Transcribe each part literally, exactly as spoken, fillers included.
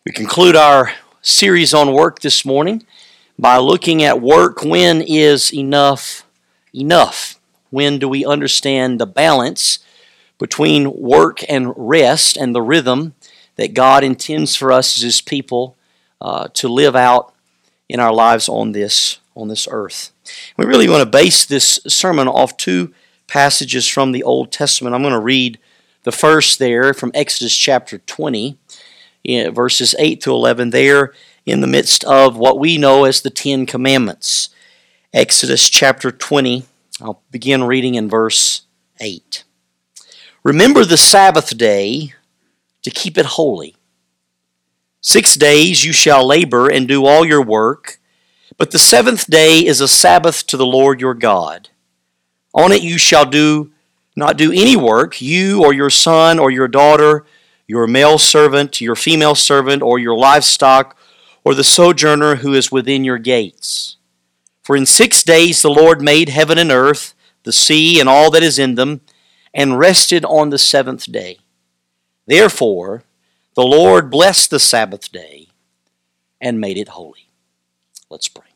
We conclude our series on work this morning by looking at work. When is enough enough? When do we understand the balance between work and rest and the rhythm that God intends for us as His people uh, to live out in our lives on this, on this earth? We really want to base this sermon off two passages from the Old Testament. I'm going to read the first there from Exodus chapter twenty. Verses eight to eleven, there in the midst of what we know as the Ten Commandments. Exodus chapter twenty, I'll begin reading in verse eight. Remember the Sabbath day to keep it holy. Six days you shall labor and do all your work, but the seventh day is a Sabbath to the Lord your God. On it you shall do not do any work, you or your son or your daughter, your male servant, your female servant, or your livestock, or the sojourner who is within your gates. For in six days the Lord made heaven and earth, the sea, and all that is in them, and rested on the seventh day. Therefore the Lord blessed the Sabbath day and made it holy. Let's pray.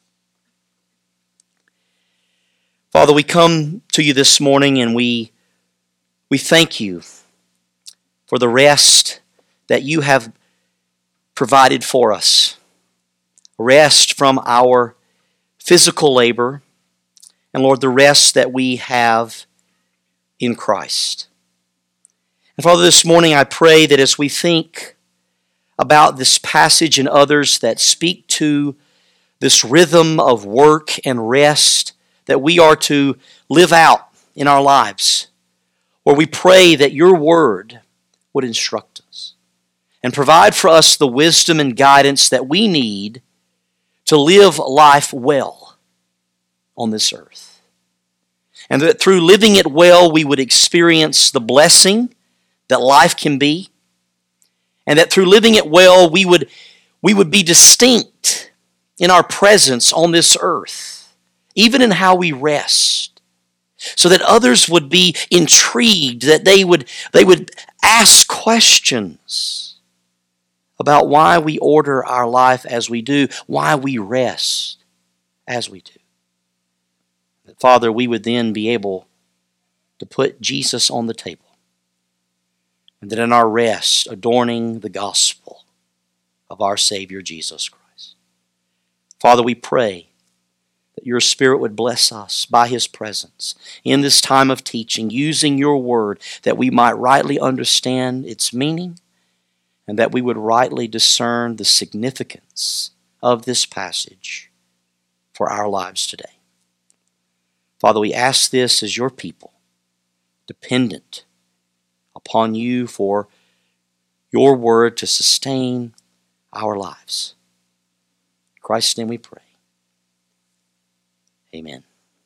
Father, we come to you this morning and we, we thank you for the rest that you have provided for us. Rest from our physical labor, and Lord, the rest that we have in Christ. And Father, this morning I pray that as we think about this passage and others that speak to this rhythm of work and rest that we are to live out in our lives, where we pray that your word would instruct us and provide for us the wisdom and guidance that we need to live life well on this earth. And that through living it well, we would experience the blessing that life can be. And that through living it well, we would, we would be distinct in our presence on this earth, even in how we rest, so that others would be intrigued, that they would, they would ask questions about why we order our life as we do, why we rest as we do. That, Father, we would then be able to put Jesus on the table, and that in our rest, adorning the gospel of our Savior Jesus Christ. Father, we pray that your Spirit would bless us by His presence in this time of teaching, using your word that we might rightly understand its meaning and that we would rightly discern the significance of this passage for our lives today. Father, we ask this as your people, dependent upon you for your word to sustain our lives. In Christ's name we pray. Amen.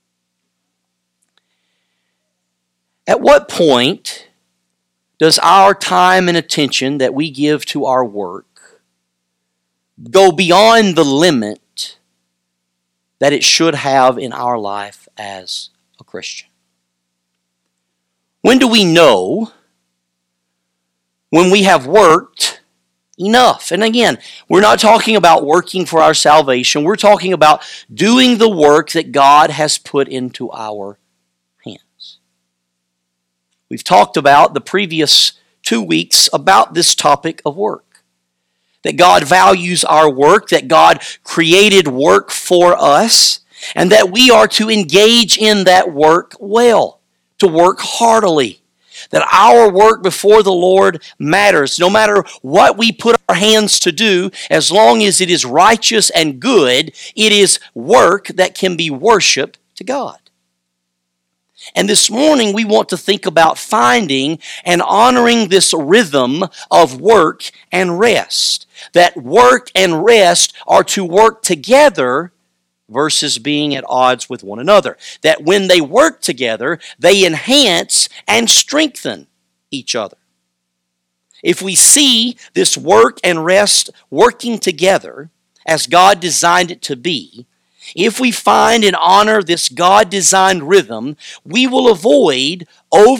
At what point does our time and attention that we give to our work go beyond the limit that it should have in our life as a Christian? When do we know when we have worked enough? And again, we're not talking about working for our salvation. We're talking about doing the work that God has put into our hands. We've talked about the previous two weeks about this topic of work. That God values our work, that God created work for us, and that we are to engage in that work well, to work heartily. That our work before the Lord matters. No matter what we put our hands to do, as long as it is righteous and good, it is work that can be worship to God. And this morning we want to think about finding and honoring this rhythm of work and rest. That work and rest are to work together versus being at odds with one another. That when they work together, they enhance and strengthen each other. If we see this work and rest working together as God designed it to be, if we find and honor this God-designed rhythm, we will avoid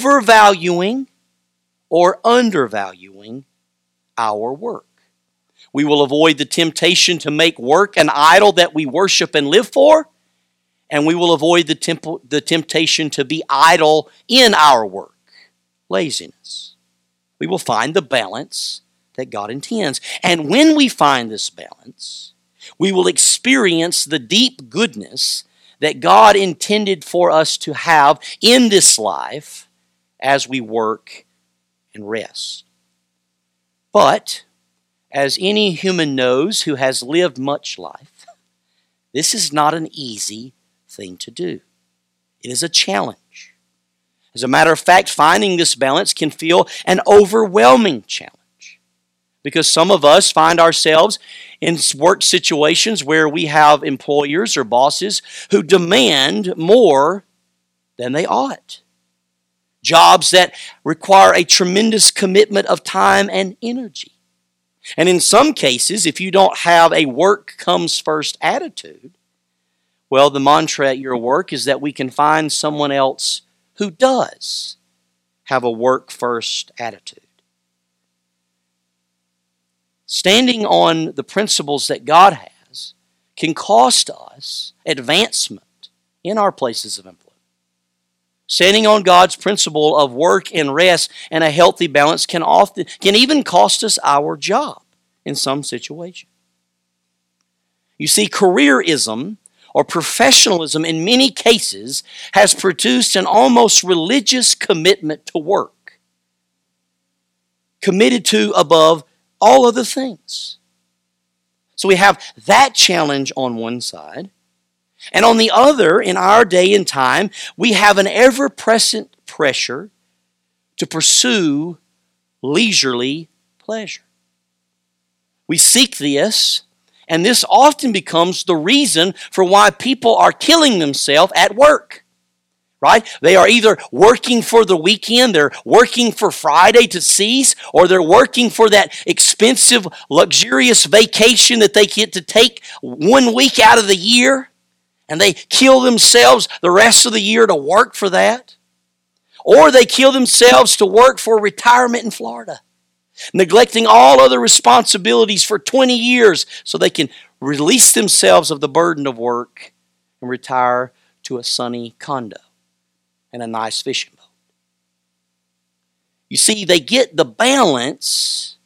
overvaluing or undervaluing our work. We will avoid the temptation to make work an idol that we worship and live for. And we will avoid the, temp- the temptation to be idle in our work, laziness. We will find the balance that God intends. And when we find this balance, we will experience the deep goodness that God intended for us to have in this life as we work and rest. But, as any human knows who has lived much life, this is not an easy thing to do. It is a challenge. As a matter of fact, finding this balance can feel an overwhelming challenge, because some of us find ourselves in work situations where we have employers or bosses who demand more than they ought. Jobs that require a tremendous commitment of time and energy. And in some cases, if you don't have a work comes first attitude, well, the mantra at your work is that we can find someone else who does have a work first attitude. Standing on the principles that God has can cost us advancement in our places of employment. Standing on God's principle of work and rest and a healthy balance can often can even cost us our job in some situation. You see, careerism or professionalism in many cases has produced an almost religious commitment to work, committed to above all other things. So we have that challenge on one side, and on the other, in our day and time, we have an ever-present pressure to pursue leisurely pleasure. We seek this, and this often becomes the reason for why people are killing themselves at work. Right? They are either working for the weekend, they're working for Friday to cease, or they're working for that expensive, luxurious vacation that they get to take one week out of the year, and they kill themselves the rest of the year to work for that. Or they kill themselves to work for retirement in Florida, neglecting all other responsibilities for twenty years so they can release themselves of the burden of work and retire to a sunny condo and a nice fishing boat. You see, they get the balance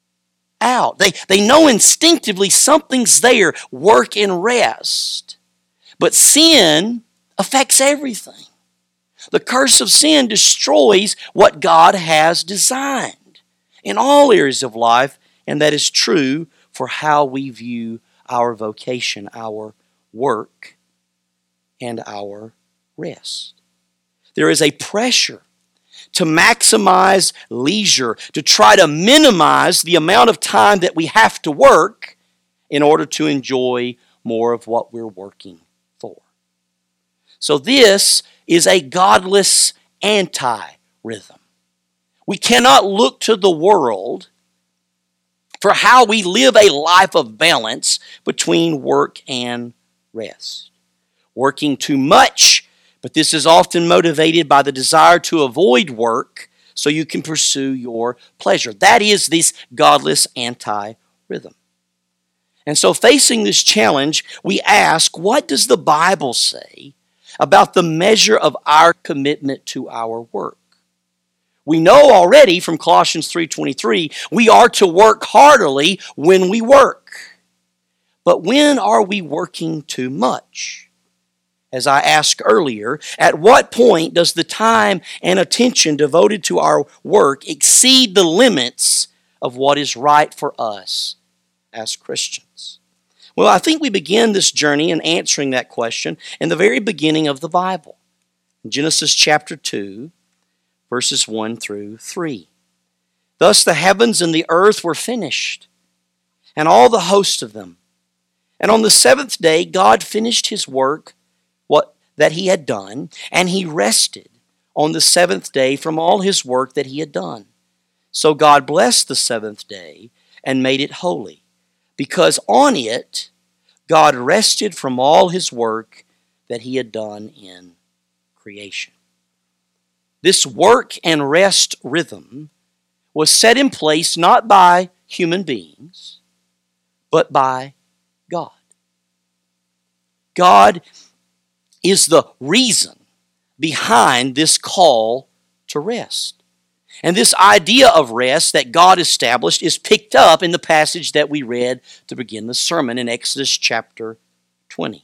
out. They, they know instinctively something's there, work and rest. But sin affects everything. The curse of sin destroys what God has designed in all areas of life, and that is true for how we view our vocation, our work, and our rest. There is a pressure to maximize leisure, to try to minimize the amount of time that we have to work in order to enjoy more of what we're working for. So this is a godless anti-rhythm. We cannot look to the world for how we live a life of balance between work and rest. Working too much, but this is often motivated by the desire to avoid work so you can pursue your pleasure. That is this godless anti-rhythm. And so facing this challenge, we ask, what does the Bible say about the measure of our commitment to our work? We know already from Colossians three twenty-three, we are to work heartily when we work. But when are we working too much? As I asked earlier, at what point does the time and attention devoted to our work exceed the limits of what is right for us as Christians? Well, I think we begin this journey in answering that question in the very beginning of the Bible. In Genesis chapter two, verses one through three. Thus the heavens and the earth were finished, and all the host of them. And on the seventh day God finished his work what that he had done, and he rested on the seventh day from all his work that he had done. So God blessed the seventh day and made it holy, because on it God rested from all his work that he had done in creation. This work and rest rhythm was set in place not by human beings, but by God. God is the reason behind this call to rest. And this idea of rest that God established is picked up in the passage that we read to begin the sermon in Exodus chapter twenty.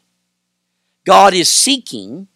God is seeking,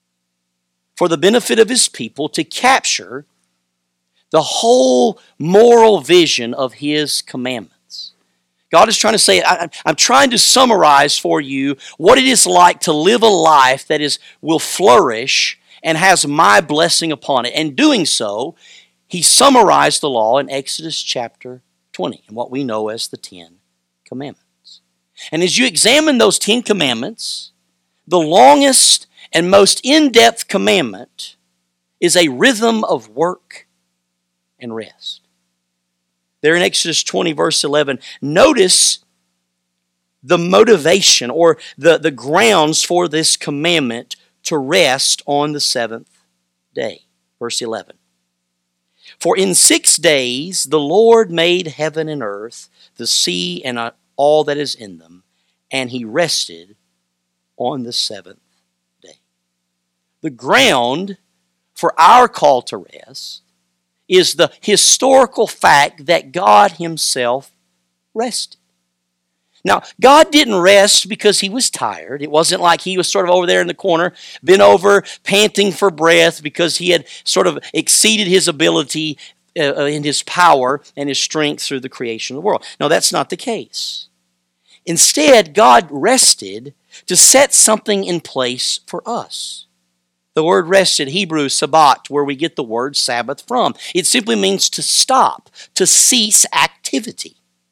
for the benefit of His people, to capture the whole moral vision of His commandments. God is trying to say, I, I'm trying to summarize for you what it is like to live a life that is will flourish and has my blessing upon it. And doing so, He summarized the law in Exodus chapter twenty, and what we know as the Ten Commandments. And as you examine those Ten Commandments, the longest and most in-depth commandment is a rhythm of work and rest. There in Exodus twenty, verse eleven, notice the motivation or the, the grounds for this commandment to rest on the seventh day. Verse eleven. For in six days the Lord made heaven and earth, the sea and all that is in them, and He rested on the seventh day. The ground for our call to rest is the historical fact that God Himself rested. Now, God didn't rest because He was tired. It wasn't like He was sort of over there in the corner, bent over, panting for breath because He had sort of exceeded His ability uh, in His power and His strength through the creation of the world. No, that's not the case. Instead, God rested to set something in place for us. The word rested, Hebrew, sabbat, where we get the word Sabbath from. It simply means to stop, to cease activity.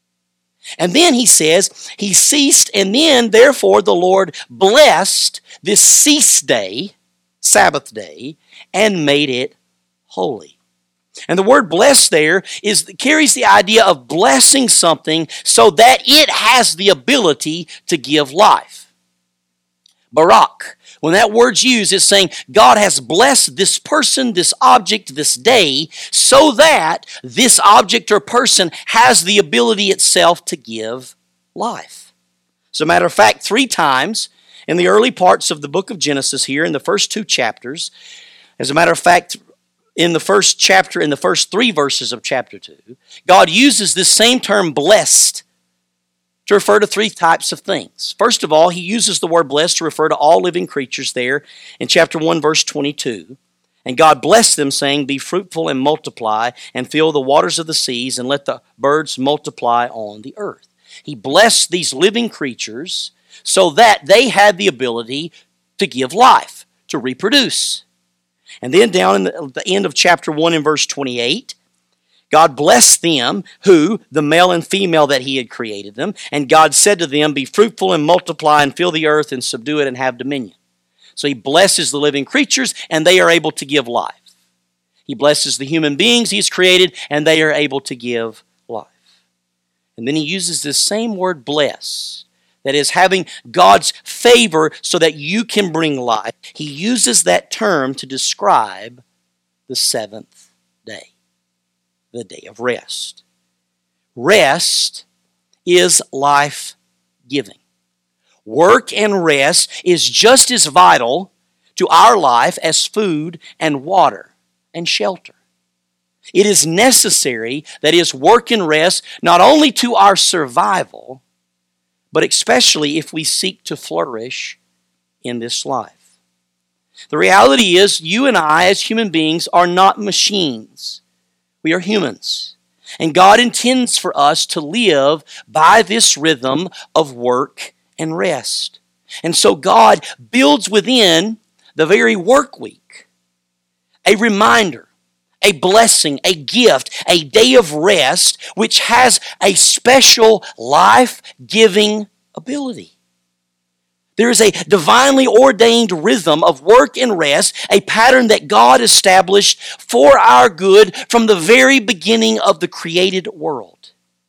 And then he says, He ceased, and then, therefore, the Lord blessed this cease day, Sabbath day, and made it holy. And the word blessed there is carries the idea of blessing something so that it has the ability to give life. Barak. When that word's used, it's saying God has blessed this person, this object, this day, so that this object or person has the ability itself to give life. As a matter of fact, three times in the early parts of the book of Genesis here, in the first two chapters, as a matter of fact, in the first chapter, in the first three verses of chapter two, God uses this same term blessed to refer to three types of things. First of all, He uses the word blessed to refer to all living creatures there in chapter one, verse twenty-two. And God blessed them, saying, Be fruitful and multiply, and fill the waters of the seas, and let the birds multiply on the earth. He blessed these living creatures so that they had the ability to give life, to reproduce. And then down in the, the end of chapter one in verse twenty-eight, God blessed them, who, the male and female that He had created them, and God said to them, Be fruitful and multiply and fill the earth and subdue it and have dominion. So He blesses the living creatures and they are able to give life. He blesses the human beings He's created and they are able to give life. And then He uses this same word bless, that is having God's favor so that you can bring life. He uses that term to describe the seventh day. The day of rest. Rest is life-giving. Work and rest is just as vital to our life as food and water and shelter. It is necessary, that is, work and rest, not only to our survival, but especially if we seek to flourish in this life. The reality is, you and I, as human beings, are not machines. We are humans. And God intends for us to live by this rhythm of work and rest. And so God builds within the very work week a reminder, a blessing, a gift, a day of rest, which has a special life-giving ability. There is a divinely ordained rhythm of work and rest, a pattern that God established for our good from the very beginning of the created world.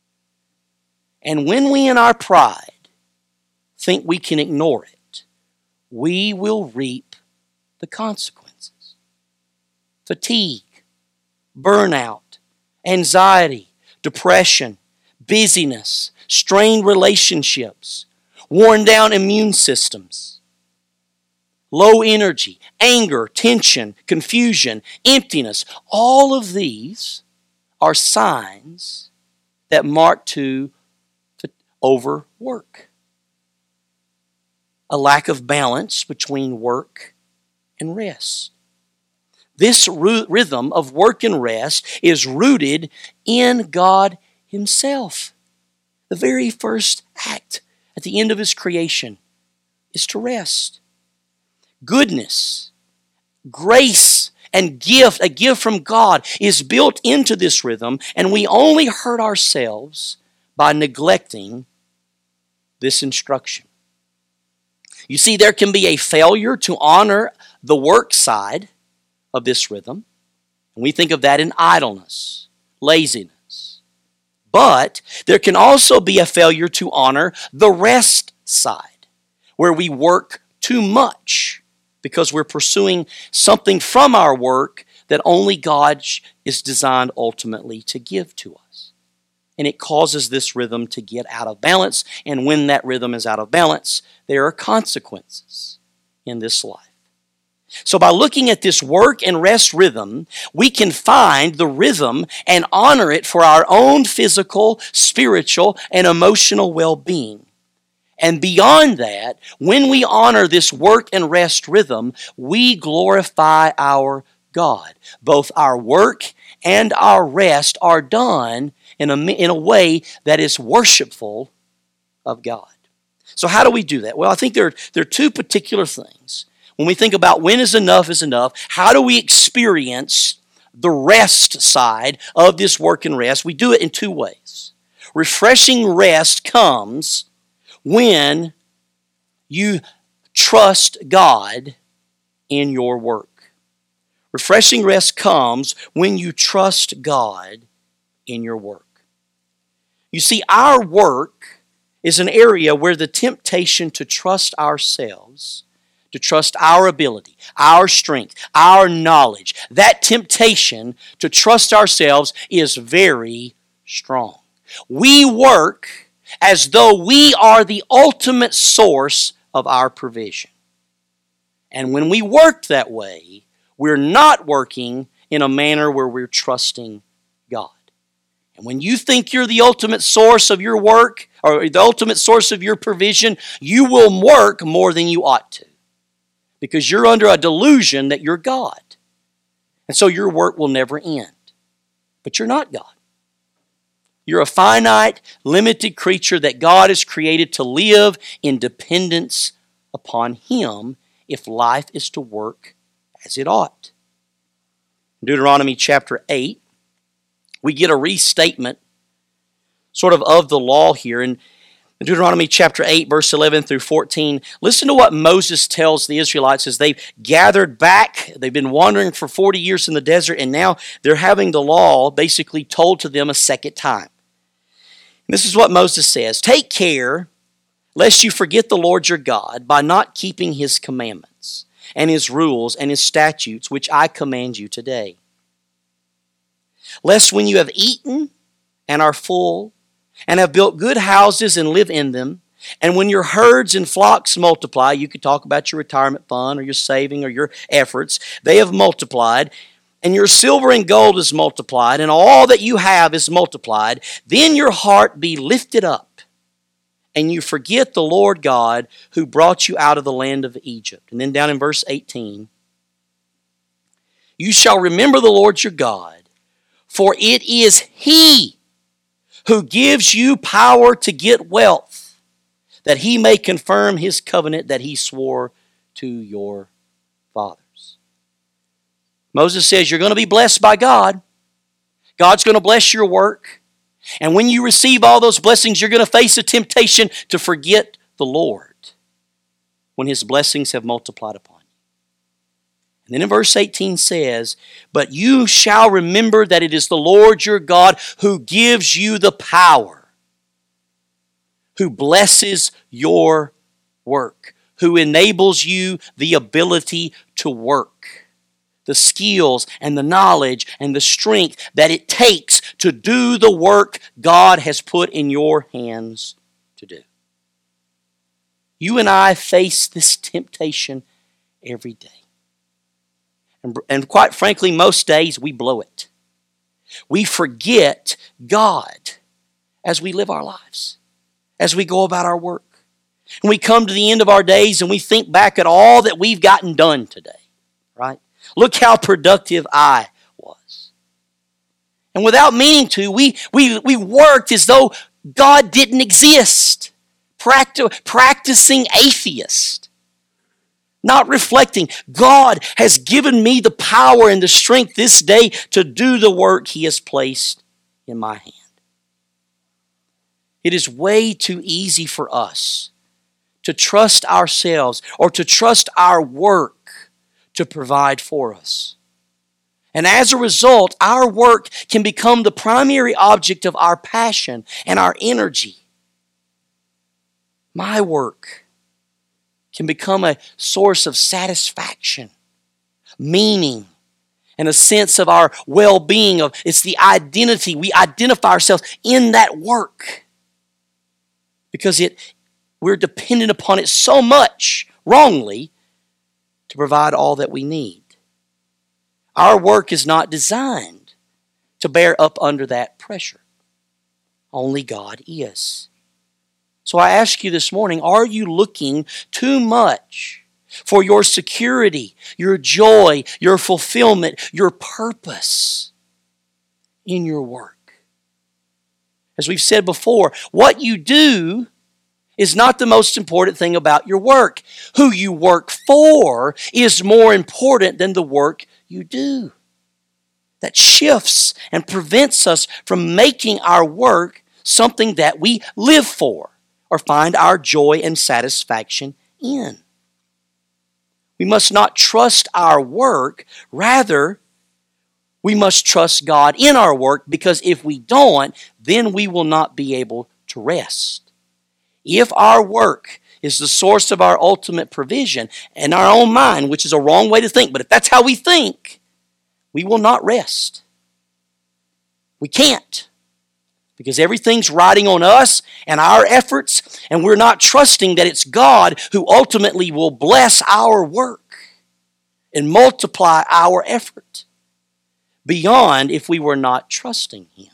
And when we in our pride think we can ignore it, we will reap the consequences. Fatigue, burnout, anxiety, depression, busyness, strained relationships, worn down immune systems, low energy, anger, tension, confusion, emptiness. All of these are signs that mark to overwork. A lack of balance between work and rest. This rhythm of work and rest is rooted in God Himself. The very first act at the end of His creation is to rest. Goodness, grace, and gift, a gift from God, is built into this rhythm, and we only hurt ourselves by neglecting this instruction. You see, there can be a failure to honor the work side of this rhythm. And we think of that in idleness, laziness. But there can also be a failure to honor the rest side, where we work too much because we're pursuing something from our work that only God is designed ultimately to give to us. And it causes this rhythm to get out of balance. And when that rhythm is out of balance, there are consequences in this life. So by looking at this work and rest rhythm, we can find the rhythm and honor it for our own physical, spiritual, and emotional well-being. And beyond that, when we honor this work and rest rhythm, we glorify our God. Both our work and our rest are done in a, in a way that is worshipful of God. So how do we do that? Well, I think there, there are two particular things. When we think about when is enough is enough, how do we experience the rest side of this work and rest? We do it in two ways. Refreshing rest comes when you trust God in your work. Refreshing rest comes when you trust God in your work. You see, our work is an area where the temptation to trust ourselves, to trust our ability, our strength, our knowledge, that temptation to trust ourselves is very strong. We work as though we are the ultimate source of our provision. And when we work that way, we're not working in a manner where we're trusting God. And when you think you're the ultimate source of your work, or the ultimate source of your provision, you will work more than you ought to. Because you're under a delusion that you're God. And so your work will never end. But you're not God. You're a finite, limited creature that God has created to live in dependence upon Him if life is to work as it ought. In Deuteronomy chapter eight, we get a restatement sort of of the law here. And in Deuteronomy chapter eight, verse eleven through fourteen, listen to what Moses tells the Israelites as they've gathered back. They've been wandering for forty years in the desert, and now they're having the law basically told to them a second time. And this is what Moses says: "Take care lest you forget the Lord your God by not keeping His commandments and His rules and His statutes, which I command you today. Lest when you have eaten and are full, and have built good houses and live in them, and when your herds and flocks multiply," you could talk about your retirement fund or your saving or your efforts, "they have multiplied, and your silver and gold is multiplied, and all that you have is multiplied, then your heart be lifted up, and you forget the Lord God who brought you out of the land of Egypt." And then down in verse eighteen, "You shall remember the Lord your God, for it is He who gives you power to get wealth, that He may confirm His covenant that He swore to your fathers." Moses says you're going to be blessed by God. God's going to bless your work. And when you receive all those blessings, you're going to face a temptation to forget the Lord when His blessings have multiplied upon you. And then in verse eighteen says, "But you shall remember that it is the Lord your God who gives you the power, who blesses your work, who enables you the ability to work, the skills and the knowledge and the strength that it takes to do the work God has put in your hands to do. You and I face this temptation every day. And, and quite frankly, most days we blow it. We forget God as we live our lives, as we go about our work. And we come to the end of our days and we think back at all that we've gotten done today, right? Look how productive I was. And without meaning to, we, we, we worked as though God didn't exist. Practi- practicing atheist. Not reflecting, God has given me the power and the strength this day to do the work He has placed in my hand. It is way too easy for us to trust ourselves or to trust our work to provide for us. And as a result, our work can become the primary object of our passion and our energy. My work can become a source of satisfaction, meaning, and a sense of our well-being. Of it's the identity. We identify ourselves in that work because it we're dependent upon it so much, wrongly, to provide all that we need. Our work is not designed to bear up under that pressure. Only God is. So I ask you this morning, are you looking too much for your security, your joy, your fulfillment, your purpose in your work? As we've said before, what you do is not the most important thing about your work. Who you work for is more important than the work you do. That shifts and prevents us from making our work something that we live for or find our joy and satisfaction in. We must not trust our work. Rather, we must trust God in our work, because if we don't, then we will not be able to rest. If our work is the source of our ultimate provision in our own mind, which is a wrong way to think, but if that's how we think, we will not rest. We can't. Because everything's riding on us and our efforts, and we're not trusting that it's God who ultimately will bless our work and multiply our effort beyond if we were not trusting Him.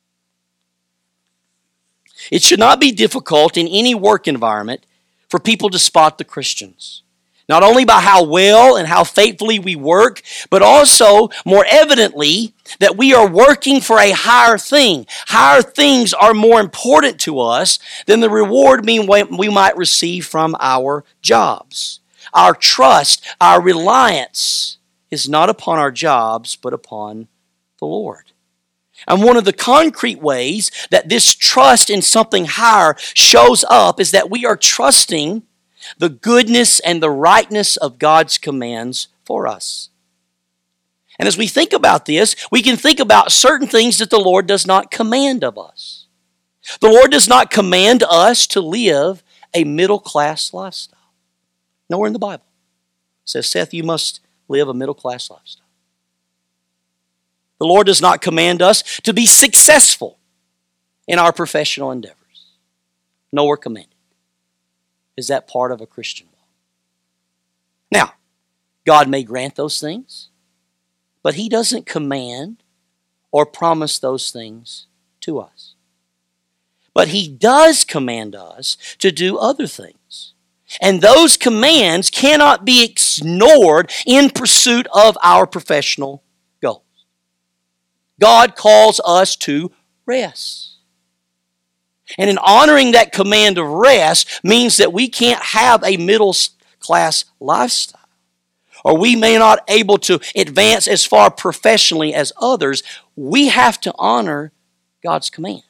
It should not be difficult in any work environment for people to spot the Christians. Not only by how well and how faithfully we work, but also, more evidently, that we are working for a higher thing. Higher things are more important to us than the reward we might receive from our jobs. Our trust, our reliance is not upon our jobs, but upon the Lord. And one of the concrete ways that this trust in something higher shows up is that we are trusting the goodness and the rightness of God's commands for us. And as we think about this, we can think about certain things that the Lord does not command of us. The Lord does not command us to live a middle-class lifestyle. Nowhere in the Bible it says, Seth, you must live a middle-class lifestyle. The Lord does not command us to be successful in our professional endeavors. Nowhere commanded. Is that part of a Christian walk? Now, God may grant those things, but He doesn't command or promise those things to us. But He does command us to do other things. And those commands cannot be ignored in pursuit of our professional goals. God calls us to rest. And in honoring that command of rest means that we can't have a middle-class lifestyle. Or we may not be able to advance as far professionally as others. We have to honor God's command.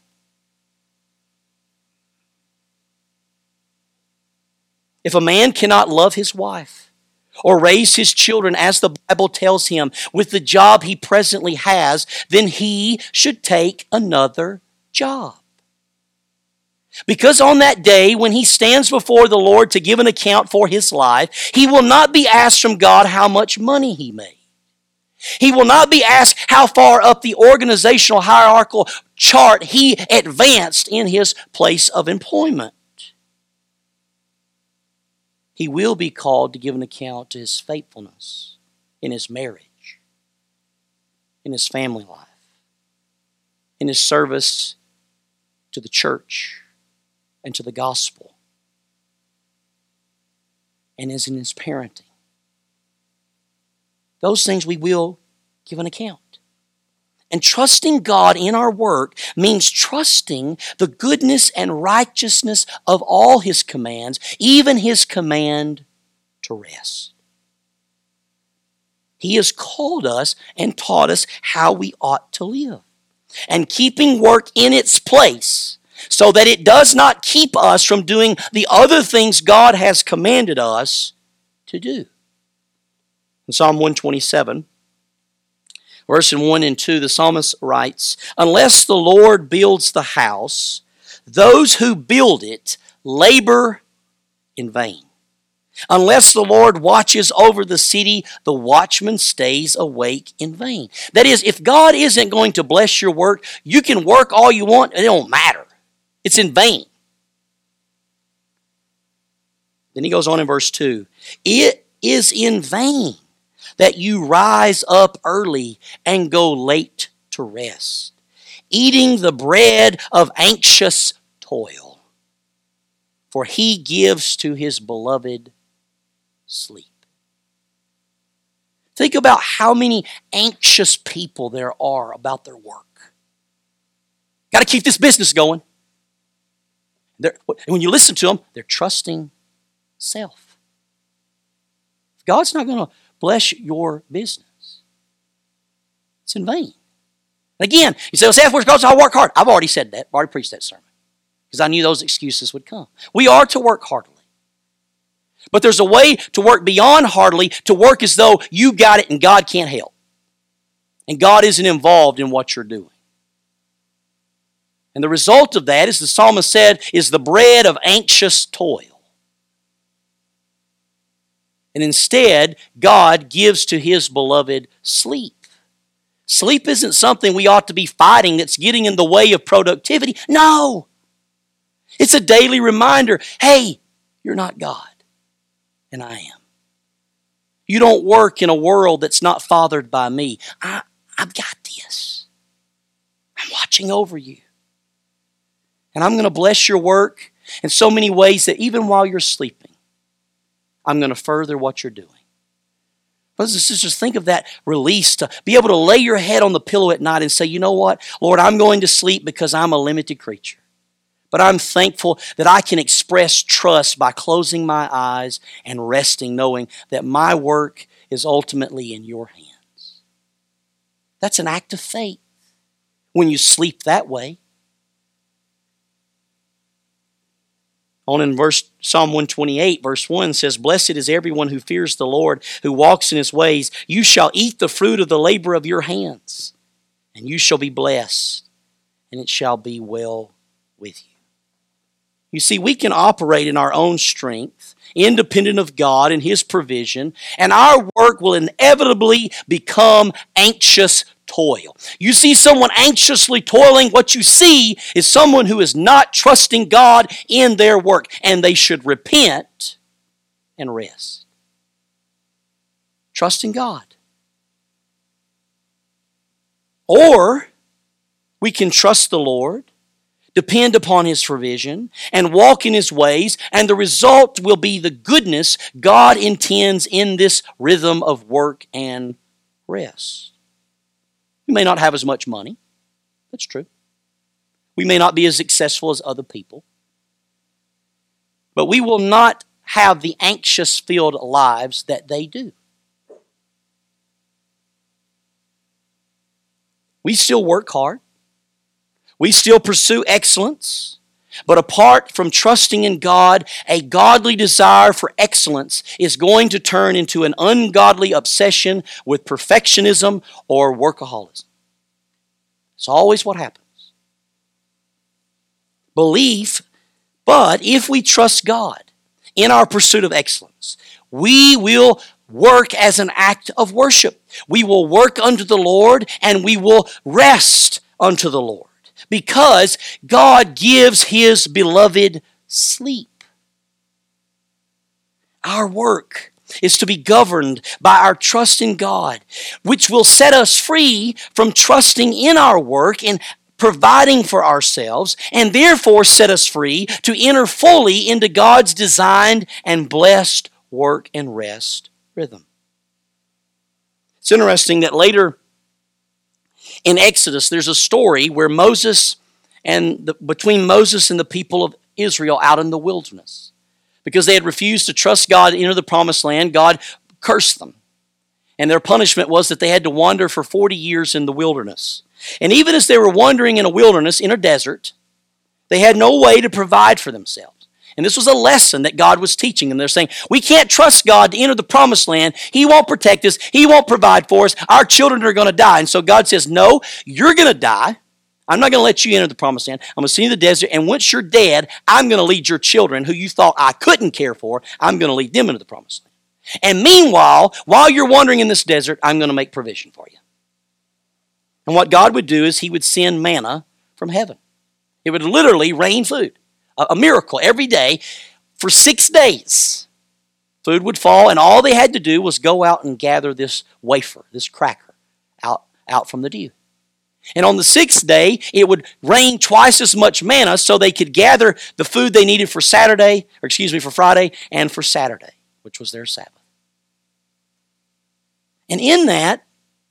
If a man cannot love his wife or raise his children as the Bible tells him with the job he presently has, then he should take another job. Because on that day, when he stands before the Lord to give an account for his life, he will not be asked from God how much money he made. He will not be asked how far up the organizational hierarchical chart he advanced in his place of employment. He will be called to give an account to his faithfulness in his marriage, in his family life, in his service to the church and to the gospel, and as in his parenting. Those things we will give an account. And trusting God in our work means trusting the goodness and righteousness of all His commands, even His command to rest. He has called us and taught us how we ought to live. And keeping work in its place so that it does not keep us from doing the other things God has commanded us to do. In Psalm one twenty-seven, verse one and two, the psalmist writes, "Unless the Lord builds the house, those who build it labor in vain. Unless the Lord watches over the city, the watchman stays awake in vain." That is, if God isn't going to bless your work, you can work all you want, and it don't matter. It's in vain. Then he goes on in verse two, "It is in vain that you rise up early and go late to rest, eating the bread of anxious toil, for He gives to His beloved sleep." Think about how many anxious people there are about their work. Got to keep this business going. They're, and when you listen to them, they're trusting self. God's not going to bless your business. It's in vain. Again, you say, "Well, Seth, where's God? I'll work hard." I've already said that. I've already preached that sermon because I knew those excuses would come. We are to work heartily. But there's a way to work beyond heartily, to work as though you got it and God can't help. And God isn't involved in what you're doing. And the result of that, as the psalmist said, is the bread of anxious toil. And instead, God gives to His beloved sleep. Sleep isn't something we ought to be fighting that's getting in the way of productivity. No. It's a daily reminder, hey, you're not God, and I am. You don't work in a world that's not fathered by me. I, I've got this. I'm watching over you. And I'm going to bless your work in so many ways that even while you're sleeping, I'm going to further what you're doing. Brothers and sisters, think of that release to be able to lay your head on the pillow at night and say, "You know what? Lord, I'm going to sleep because I'm a limited creature. But I'm thankful that I can express trust by closing my eyes and resting, knowing that my work is ultimately in your hands." That's an act of faith when you sleep that way. On in verse Psalm one twenty-eight, verse one says, "Blessed is everyone who fears the Lord, who walks in His ways. You shall eat the fruit of the labor of your hands, and you shall be blessed, and it shall be well with you." You see, we can operate in our own strength, independent of God and His provision, and our work will inevitably become anxious toil. You see someone anxiously toiling, what you see is someone who is not trusting God in their work, and they should repent and rest. Trusting God. Or we can trust the Lord, depend upon His provision, and walk in His ways, and the result will be the goodness God intends in this rhythm of work and rest. We may not have as much money. That's true. We may not be as successful as other people. But we will not have the anxious-filled lives that they do. We still work hard. We still pursue excellence. But apart from trusting in God, a godly desire for excellence is going to turn into an ungodly obsession with perfectionism or workaholism. It's always what happens. Belief, but if we trust God in our pursuit of excellence, we will work as an act of worship. We will work unto the Lord and we will rest unto the Lord because God gives His beloved sleep. Our work is to be governed by our trust in God, which will set us free from trusting in our work and providing for ourselves, and therefore set us free to enter fully into God's designed and blessed work and rest rhythm. It's interesting that later in Exodus, there's a story where Moses and the, between Moses and the people of Israel out in the wilderness. Because they had refused to trust God to enter the promised land, God cursed them. And their punishment was that they had to wander for forty years in the wilderness. And even as they were wandering in a wilderness, in a desert, they had no way to provide for themselves. And this was a lesson that God was teaching them. They're saying, we can't trust God to enter the promised land. He won't protect us. He won't provide for us. Our children are going to die. And so God says, no, you're going to die. I'm not going to let you enter the promised land. I'm going to send you to the desert. And once you're dead, I'm going to lead your children who you thought I couldn't care for. I'm going to lead them into the promised land. And meanwhile, while you're wandering in this desert, I'm going to make provision for you. And what God would do is He would send manna from heaven. It would literally rain food. A miracle every day for six days. Food would fall, and all they had to do was go out and gather this wafer, this cracker, out, out from the dew. And on the sixth day, it would rain twice as much manna so they could gather the food they needed for Saturday, or excuse me, for Friday and for Saturday, which was their Sabbath. And in that,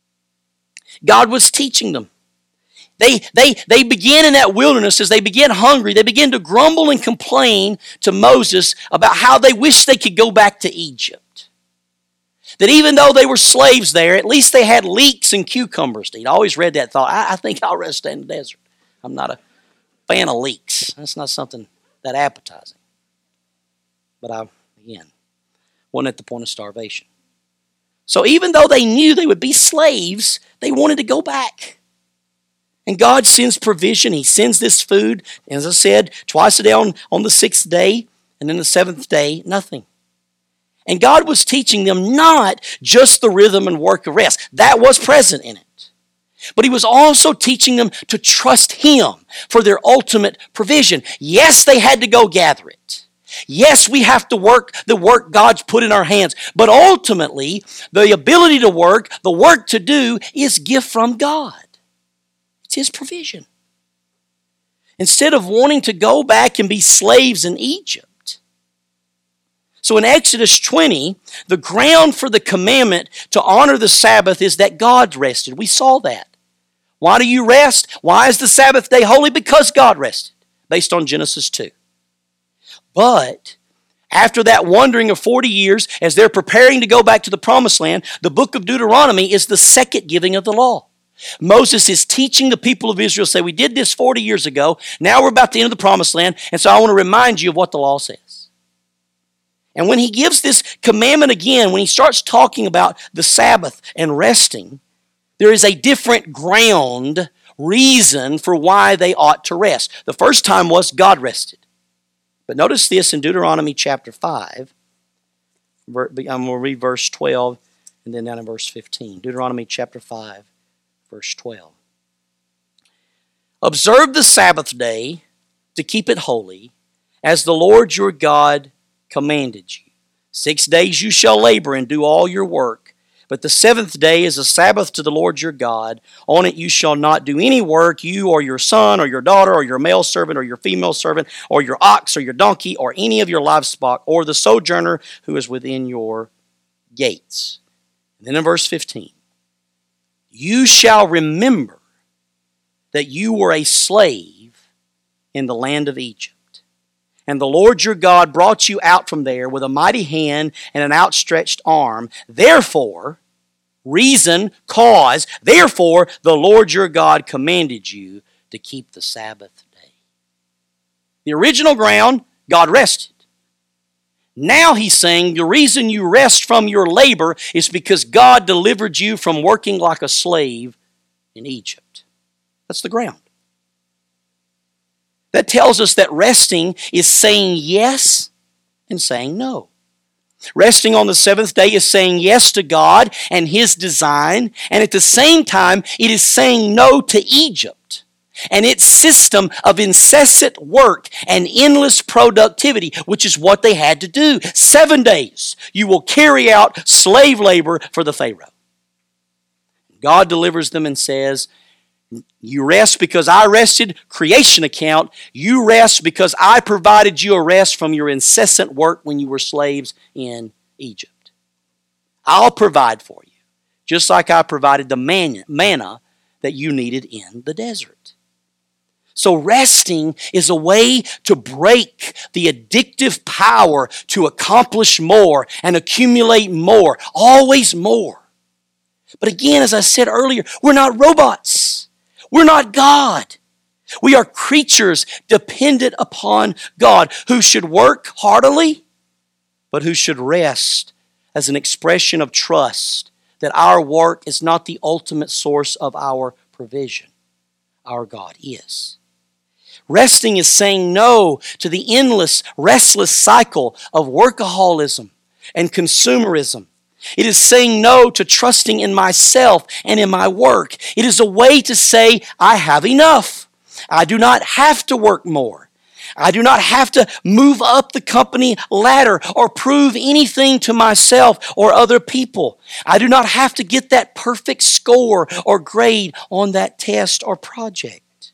God was teaching them. They, they, they began in that wilderness, as they began hungry, they began to grumble and complain to Moses about how they wished they could go back to Egypt. That even though they were slaves there, at least they had leeks and cucumbers to eat. I always read that thought, I, I think I'll rather stay in the desert. I'm not a fan of leeks. That's not something that appetizing. But I, again, wasn't at the point of starvation. So even though they knew they would be slaves, they wanted to go back. And God sends provision. He sends this food, as I said, twice a day on, on the sixth day, and then the seventh day, nothing. And God was teaching them not just the rhythm and work of rest. That was present in it. But He was also teaching them to trust Him for their ultimate provision. Yes, they had to go gather it. Yes, we have to work the work God's put in our hands. But ultimately, the ability to work, the work to do, is gift from God. It's His provision. Instead of wanting to go back and be slaves in Egypt. So in Exodus twenty, the ground for the commandment to honor the Sabbath is that God rested. We saw that. Why do you rest? Why is the Sabbath day holy? Because God rested, based on Genesis two. But after that wandering of forty years, as they're preparing to go back to the promised land, the book of Deuteronomy is the second giving of the law. Moses is teaching the people of Israel, say, we did this forty years ago, now we're about to enter the promised land, and so I want to remind you of what the law says. And when he gives this commandment again, when he starts talking about the Sabbath and resting, there is a different ground reason for why they ought to rest. The first time was God rested. But notice this in Deuteronomy chapter five. I'm going to read verse twelve and then down in verse fifteen. Deuteronomy chapter five. Verse twelve. Observe the Sabbath day to keep it holy, as the Lord your God commanded you. Six days you shall labor and do all your work, but the seventh day is a Sabbath to the Lord your God. On it you shall not do any work, you or your son or your daughter or your male servant or your female servant or your ox or your donkey or any of your livestock or the sojourner who is within your gates. And then in verse fifteen. You shall remember that you were a slave in the land of Egypt. And the Lord your God brought you out from there with a mighty hand and an outstretched arm. Therefore, reason, cause, therefore the Lord your God commanded you to keep the Sabbath day. The original ground, God rested. Now he's saying the reason you rest from your labor is because God delivered you from working like a slave in Egypt. That's the ground. That tells us that resting is saying yes and saying no. Resting on the seventh day is saying yes to God and His design, and at the same time, it is saying no to Egypt and its system of incessant work and endless productivity, which is what they had to do. Seven days, you will carry out slave labor for the Pharaoh. God delivers them and says, you rest because I rested, creation account. You rest because I provided you a rest from your incessant work when you were slaves in Egypt. I'll provide for you, just like I provided the manna that you needed in the desert. So resting is a way to break the addictive power to accomplish more and accumulate more, always more. But again, as I said earlier, we're not robots. We're not God. We are creatures dependent upon God who should work heartily, but who should rest as an expression of trust that our work is not the ultimate source of our provision. Our God is. Resting is saying no to the endless, restless cycle of workaholism and consumerism. It is saying no to trusting in myself and in my work. It is a way to say, I have enough. I do not have to work more. I do not have to move up the company ladder or prove anything to myself or other people. I do not have to get that perfect score or grade on that test or project.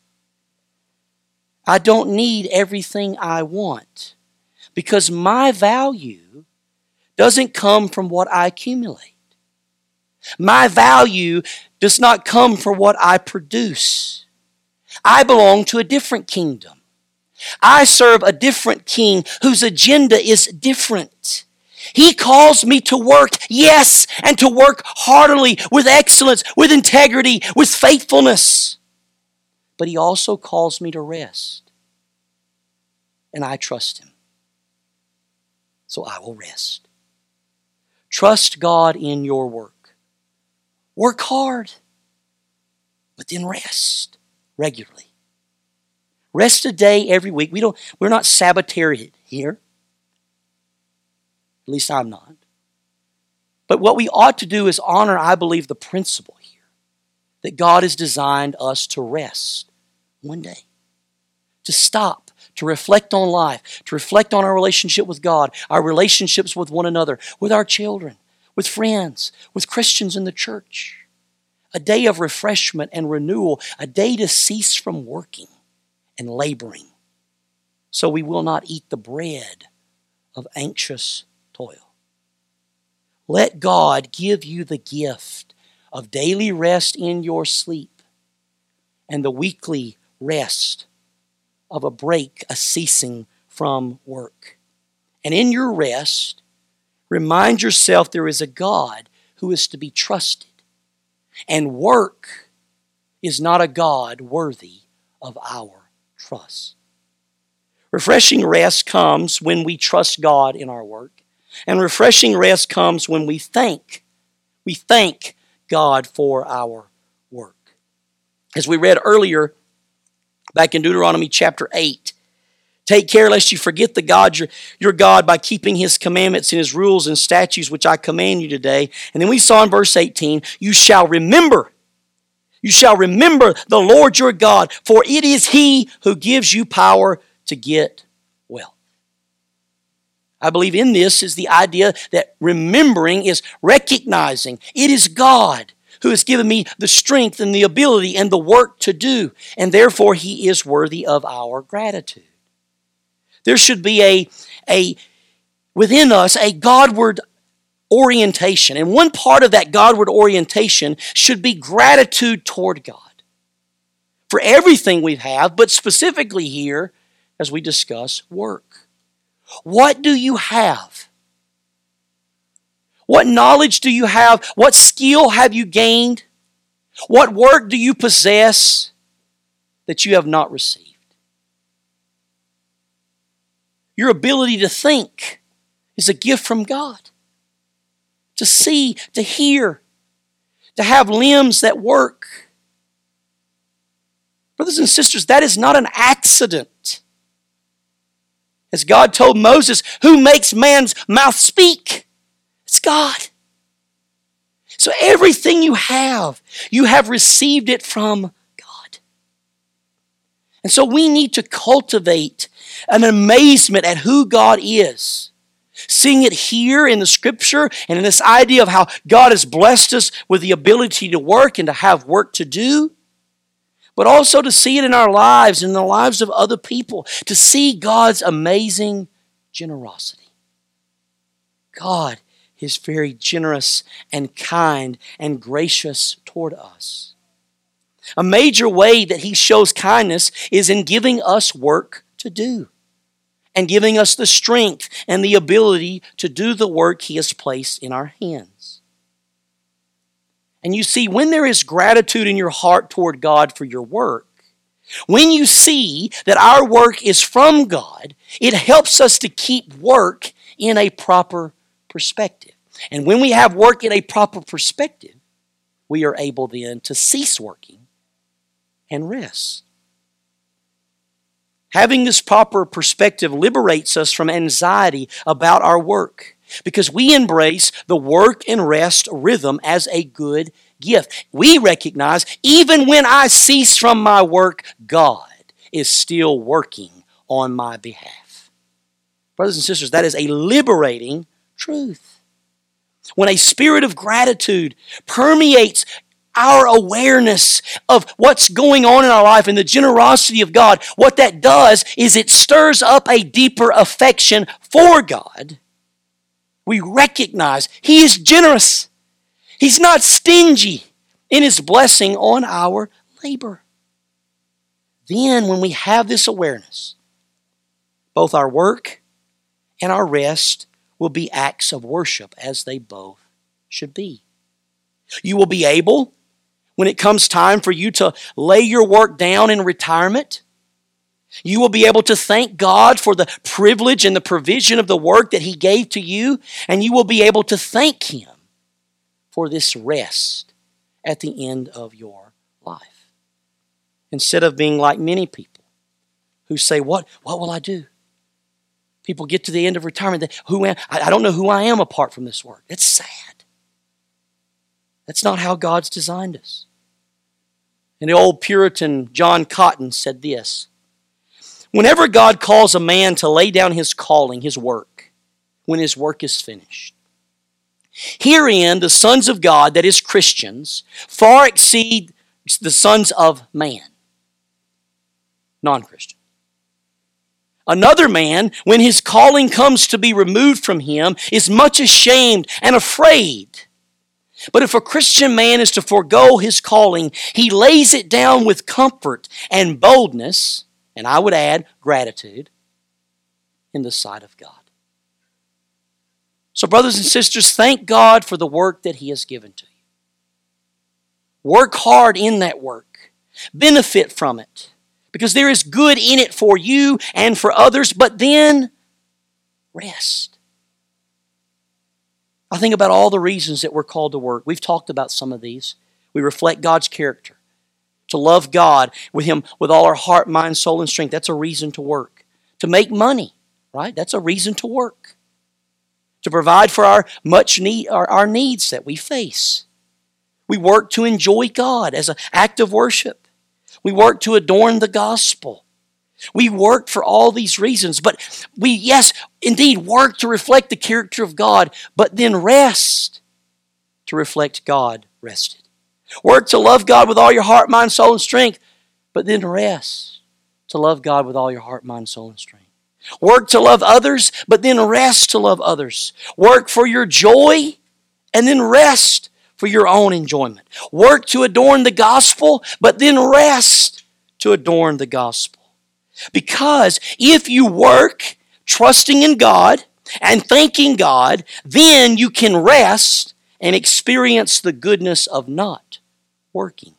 I don't need everything I want because my value doesn't come from what I accumulate. My value does not come from what I produce. I belong to a different kingdom. I serve a different king whose agenda is different. He calls me to work, yes, and to work heartily, with excellence, with integrity, with faithfulness. But He also calls me to rest. And I trust Him. So I will rest. Trust God in your work. Work hard, but then rest regularly. Rest a day every week. We don't, we're not Sabbatarian here. At least I'm not. But what we ought to do is honor, I believe, the principle here that God has designed us to rest one day, to stop, to reflect on life, to reflect on our relationship with God, our relationships with one another, with our children, with friends, with Christians in the church. A day of refreshment and renewal, a day to cease from working and laboring, so we will not eat the bread of anxious toil. Let God give you the gift of daily rest in your sleep and the weekly rest of a break, a ceasing from work. And in your rest, remind yourself there is a God who is to be trusted. And work is not a God worthy of our trust. Refreshing rest comes when we trust God in our work. And refreshing rest comes when we thank. We thank God for our work. As we read earlier, back in Deuteronomy chapter eight, take care lest you forget the God, your, your God, by keeping His commandments and His rules and statutes, which I command you today. And then we saw in verse eighteen, you shall remember. You shall remember the Lord your God, for it is He who gives you power to get wealth. I believe in this is the idea that remembering is recognizing it is God who has given me the strength and the ability and the work to do, and therefore He is worthy of our gratitude. There should be a, a within us a Godward orientation, and one part of that Godward orientation should be gratitude toward God for everything we have, but specifically here, as we discuss work. What do you have? What knowledge do you have? What skill have you gained? What work do you possess that you have not received? Your ability to think is a gift from God. To see, to hear, to have limbs that work. Brothers and sisters, that is not an accident. As God told Moses, who makes man's mouth speak? It's God. So everything you have, you have received it from God. And so we need to cultivate an amazement at who God is. Seeing it here in the Scripture and in this idea of how God has blessed us with the ability to work and to have work to do, but also to see it in our lives and in the lives of other people, to see God's amazing generosity. God is very generous and kind and gracious toward us. A major way that He shows kindness is in giving us work to do and giving us the strength and the ability to do the work He has placed in our hands. And you see, when there is gratitude in your heart toward God for your work, when you see that our work is from God, it helps us to keep work in a proper perspective. And when we have work in a proper perspective, we are able then to cease working and rest. Having this proper perspective liberates us from anxiety about our work because we embrace the work and rest rhythm as a good gift. We recognize even when I cease from my work, God is still working on my behalf. Brothers and sisters, that is a liberating truth. When a spirit of gratitude permeates our awareness of what's going on in our life and the generosity of God, what that does is it stirs up a deeper affection for God. We recognize He is generous. He's not stingy in His blessing on our labor. Then when we have this awareness, both our work and our rest will be acts of worship as they both should be. You will be able, when it comes time for you to lay your work down in retirement, you will be able to thank God for the privilege and the provision of the work that He gave to you, and you will be able to thank Him for this rest at the end of your life. Instead of being like many people who say, what, what will I do? People get to the end of retirement, they, who am, I, I don't know who I am apart from this work. It's sad. That's not how God's designed us. And the old Puritan John Cotton said this: whenever God calls a man to lay down his calling, his work, when his work is finished, herein the sons of God, that is Christians, far exceed the sons of man, non-Christian. Another man, when his calling comes to be removed from him, is much ashamed and afraid. But if a Christian man is to forego his calling, he lays it down with comfort and boldness, and I would add gratitude, in the sight of God. So brothers and sisters, thank God for the work that He has given to you. Work hard in that work. Benefit from it, because there is good in it for you and for others, but then rest. I think about all the reasons that we're called to work. We've talked about some of these. We reflect God's character. To love God with Him with all our heart, mind, soul, and strength. That's a reason to work. To make money, right? That's a reason to work. To provide for our much need, our, our needs that we face. We work to enjoy God as an act of worship. We work to adorn the gospel. We work for all these reasons, but we, yes, indeed, work to reflect the character of God, but then rest to reflect God rested. Work to love God with all your heart, mind, soul, and strength, but then rest to love God with all your heart, mind, soul, and strength. Work to love others, but then rest to love others. Work for your joy, and then rest for your own enjoyment. Work to adorn the gospel, but then rest to adorn the gospel. Because if you work trusting in God and thanking God, then you can rest and experience the goodness of not working.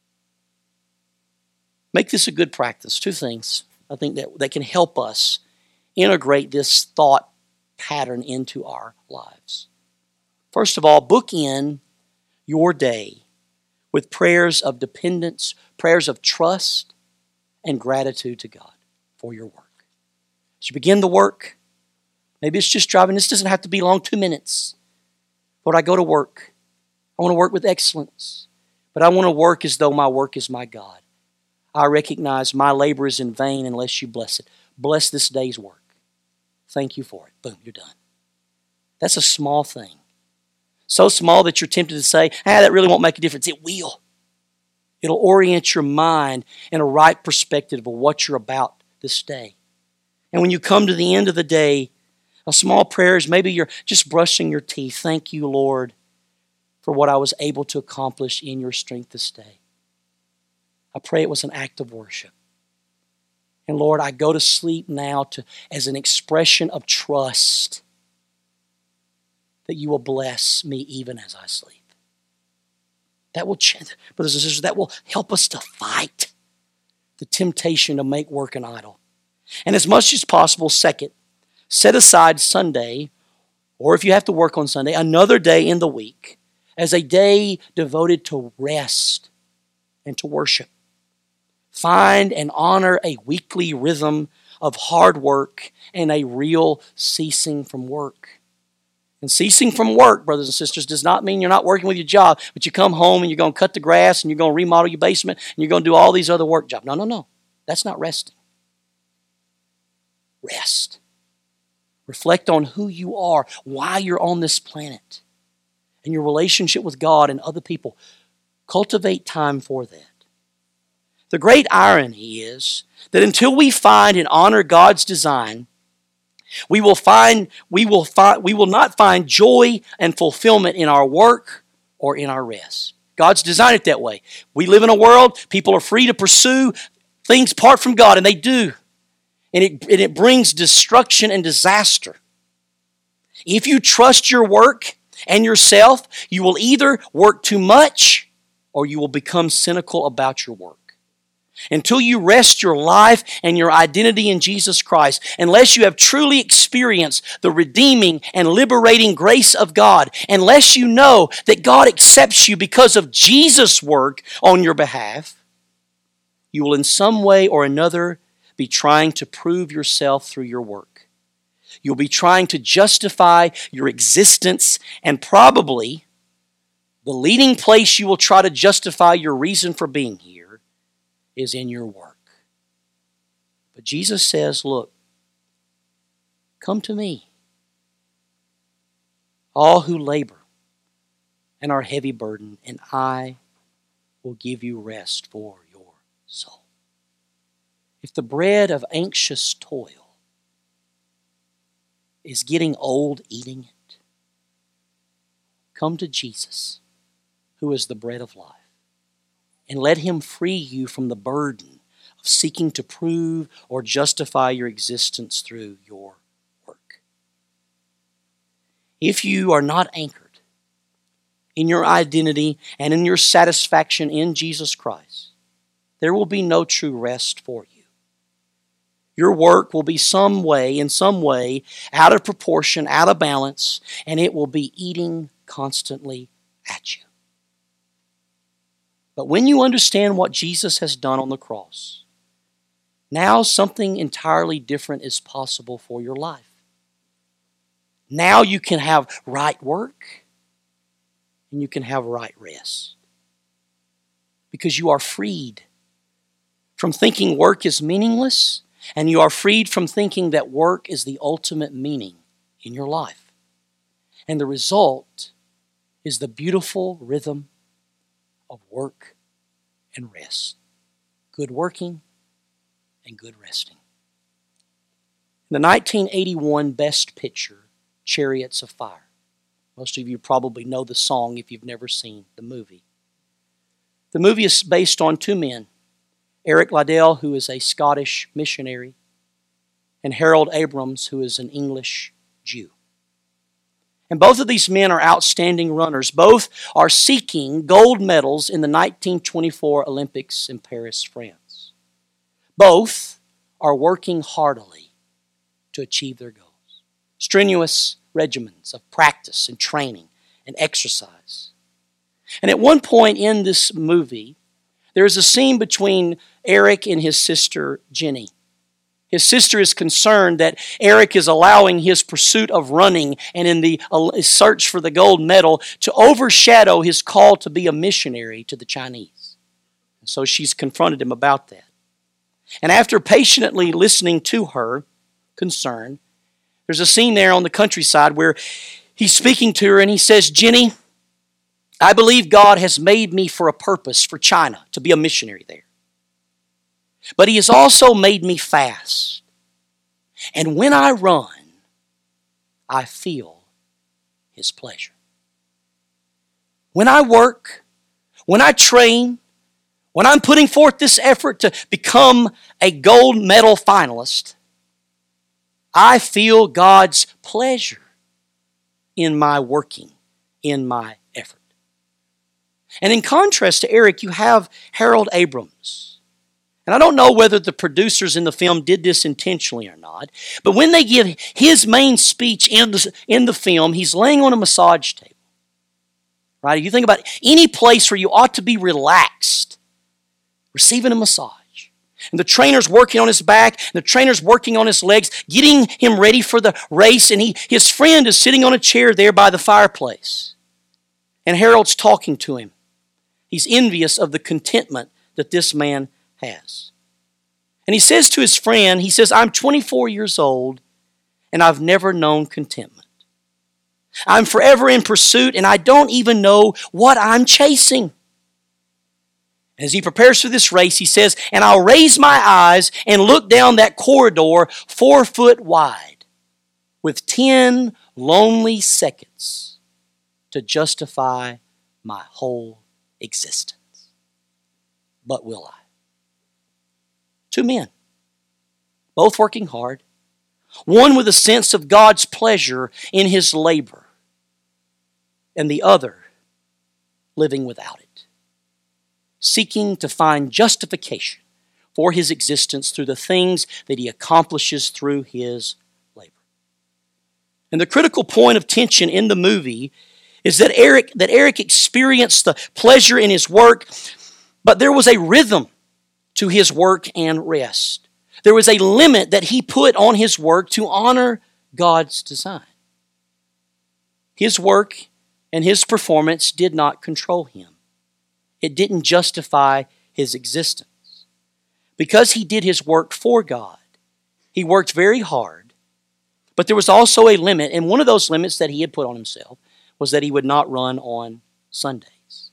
Make this a good practice. Two things I think that, that can help us integrate this thought pattern into our lives. First of all, bookend your day with prayers of dependence, prayers of trust, and gratitude to God for your work. As you begin the work, maybe it's just driving. This doesn't have to be long, two minutes. Lord, I go to work. I want to work with excellence. But I want to work as though my work is my God. I recognize my labor is in vain unless you bless it. Bless this day's work. Thank you for it. Boom, you're done. That's a small thing. So small that you're tempted to say, ah, that really won't make a difference. It will. It'll orient your mind in a right perspective of what you're about this day. And when you come to the end of the day, a small prayer is maybe you're just brushing your teeth. Thank you, Lord, for what I was able to accomplish in your strength this day. I pray it was an act of worship. And Lord, I go to sleep now to, as an expression of trust that you will bless me even as I sleep. That will change, brothers and sisters, that will help us to fight the temptation to make work an idol. And as much as possible, second, set aside Sunday, or if you have to work on Sunday, another day in the week as a day devoted to rest and to worship. Find and honor a weekly rhythm of hard work and a real ceasing from work. And ceasing from work, brothers and sisters, does not mean you're not working with your job, but you come home and you're going to cut the grass and you're going to remodel your basement and you're going to do all these other work jobs. No, no, no. That's not resting. Rest. Reflect on who you are, why you're on this planet, and your relationship with God and other people. Cultivate time for that. The great irony is that until we find and honor God's design, we will find we will find we will not find joy and fulfillment in our work or in our rest. God's designed it that way. We live in a world, people are free to pursue things apart from God, and they do. And it, and it brings destruction and disaster. If you trust your work and yourself, you will either work too much or you will become cynical about your work. Until you rest your life and your identity in Jesus Christ, unless you have truly experienced the redeeming and liberating grace of God, unless you know that God accepts you because of Jesus' work on your behalf, you will in some way or another be trying to prove yourself through your work. You'll be trying to justify your existence, and probably the leading place you will try to justify your reason for being here is in your work. But Jesus says, look, come to me, all who labor and are heavy burdened, and I will give you rest for your soul. If the bread of anxious toil is getting old eating it, come to Jesus, who is the bread of life, and let Him free you from the burden of seeking to prove or justify your existence through your work. If you are not anchored in your identity and in your satisfaction in Jesus Christ, there will be no true rest for you. Your work will be some way, in some way, out of proportion, out of balance, and it will be eating constantly at you. But when you understand what Jesus has done on the cross, now something entirely different is possible for your life. Now you can have right work and you can have right rest. Because you are freed from thinking work is meaningless, and you are freed from thinking that work is the ultimate meaning in your life. And the result is the beautiful rhythm of work and rest. Good working and good resting. In the nineteen eighty-one Best Picture, Chariots of Fire. Most of you probably know the song if you've never seen the movie. The movie is based on two men, Eric Liddell, who is a Scottish missionary, and Harold Abrams, who is an English Jew. And both of these men are outstanding runners. Both are seeking gold medals in the nineteen twenty-four Olympics in Paris, France. Both are working heartily to achieve their goals. Strenuous regimens of practice and training and exercise. And at one point in this movie, there is a scene between Eric and his sister Jenny. His sister is concerned that Eric is allowing his pursuit of running and in the search for the gold medal to overshadow his call to be a missionary to the Chinese. And so she's confronted him about that. And after patiently listening to her concern, there's a scene there on the countryside where he's speaking to her and he says, Jenny, I believe God has made me for a purpose for China, to be a missionary there. But He has also made me fast. And when I run, I feel His pleasure. When I work, when I train, when I'm putting forth this effort to become a gold medal finalist, I feel God's pleasure in my working, in my effort. And in contrast to Eric, you have Harold Abrams. And I don't know whether the producers in the film did this intentionally or not, but when they give his main speech in the, in the film, he's laying on a massage table. Right? If you think about it, any place where you ought to be relaxed, receiving a massage. And the trainer's working on his back, and the trainer's working on his legs, getting him ready for the race, and he, his friend is sitting on a chair there by the fireplace. And Harold's talking to him. He's envious of the contentment that this man has. And he says to his friend, he says, I'm twenty-four years old, and I've never known contentment. I'm forever in pursuit, and I don't even know what I'm chasing. As he prepares for this race, he says, and I'll raise my eyes and look down that corridor four foot wide with ten lonely seconds to justify my whole existence. But will I? Two men, both working hard, one with a sense of God's pleasure in his labor, and the other living without it, seeking to find justification for his existence through the things that he accomplishes through his labor. And the critical point of tension in the movie is that Eric, that Eric experienced the pleasure in his work, but there was a rhythm to his work and rest. There was a limit that he put on his work to honor God's design. His work and his performance did not control him. It didn't justify his existence. Because he did his work for God, he worked very hard, but there was also a limit, and one of those limits that he had put on himself was that he would not run on Sundays.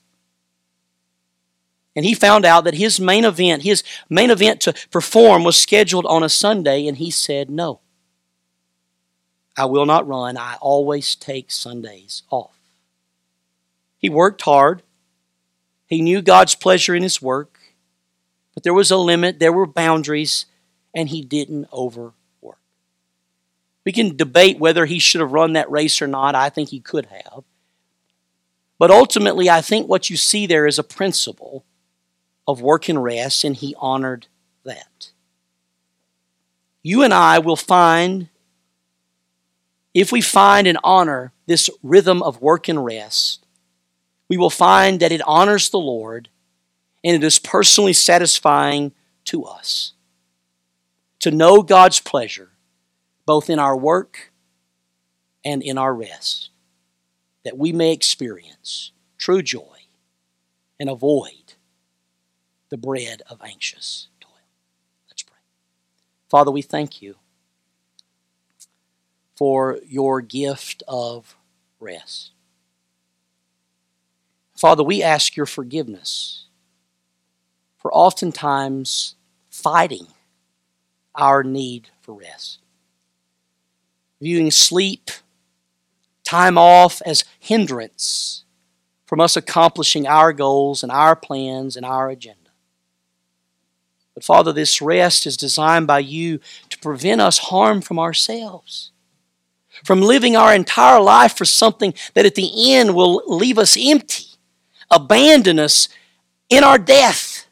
And he found out that his main event, his main event to perform was scheduled on a Sunday, and he said, no, I will not run. I always take Sundays off. He worked hard. He knew God's pleasure in his work, but there was a limit, there were boundaries, and he didn't overwork. We can debate whether he should have run that race or not. I think he could have. But ultimately, I think what you see there is a principle of work and rest, and he honored that. You and I will find, if we find and honor this rhythm of work and rest, we will find that it honors the Lord and it is personally satisfying to us to know God's pleasure both in our work and in our rest, that we may experience true joy and avoid the bread of anxious toil. Let's pray. Father, we thank you for your gift of rest. Father, we ask your forgiveness for oftentimes fighting our need for rest, viewing sleep, time off as hindrance from us accomplishing our goals and our plans and our agenda. But Father, this rest is designed by you to prevent us harm from ourselves, from living our entire life for something that at the end will leave us empty, abandon us in our death.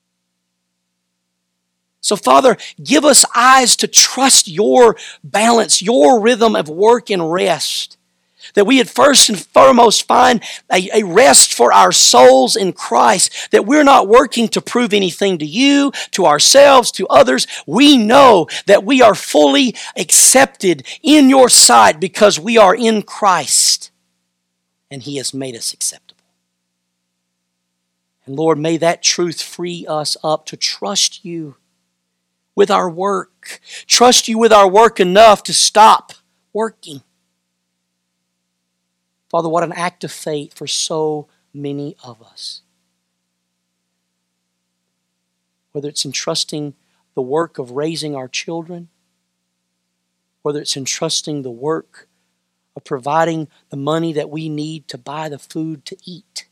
So Father, give us eyes to trust your balance, your rhythm of work and rest, That we would first and foremost find a, a rest for our souls in Christ. That we're not working to prove anything to you, to ourselves, to others. We know that we are fully accepted in your sight because we are in Christ. And He has made us acceptable. And Lord, may that truth free us up to trust you with our work. Trust you with our work enough to stop working. Father, what an act of faith for so many of us. Whether it's entrusting the work of raising our children, whether it's entrusting the work of providing the money that we need to buy the food to eat.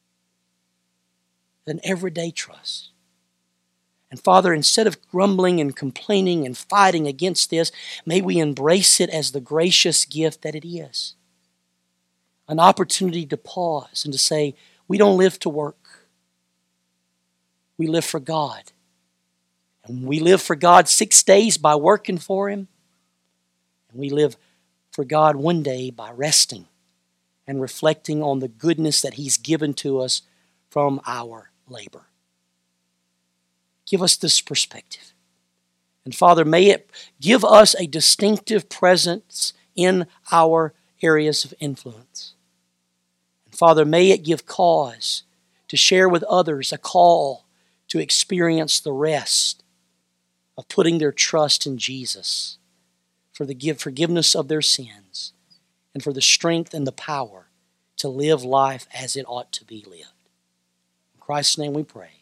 An everyday trust. And Father, instead of grumbling and complaining and fighting against this, may we embrace it as the gracious gift that it is. An opportunity to pause and to say, we don't live to work. We live for God. And we live for God six days by working for Him. And we live for God one day by resting and reflecting on the goodness that He's given to us from our labor. Give us this perspective. And Father, may it give us a distinctive presence in our areas of influence. And Father, may it give cause to share with others a call to experience the rest of putting their trust in Jesus for the forgiveness of their sins and for the strength and the power to live life as it ought to be lived. In Christ's name we pray.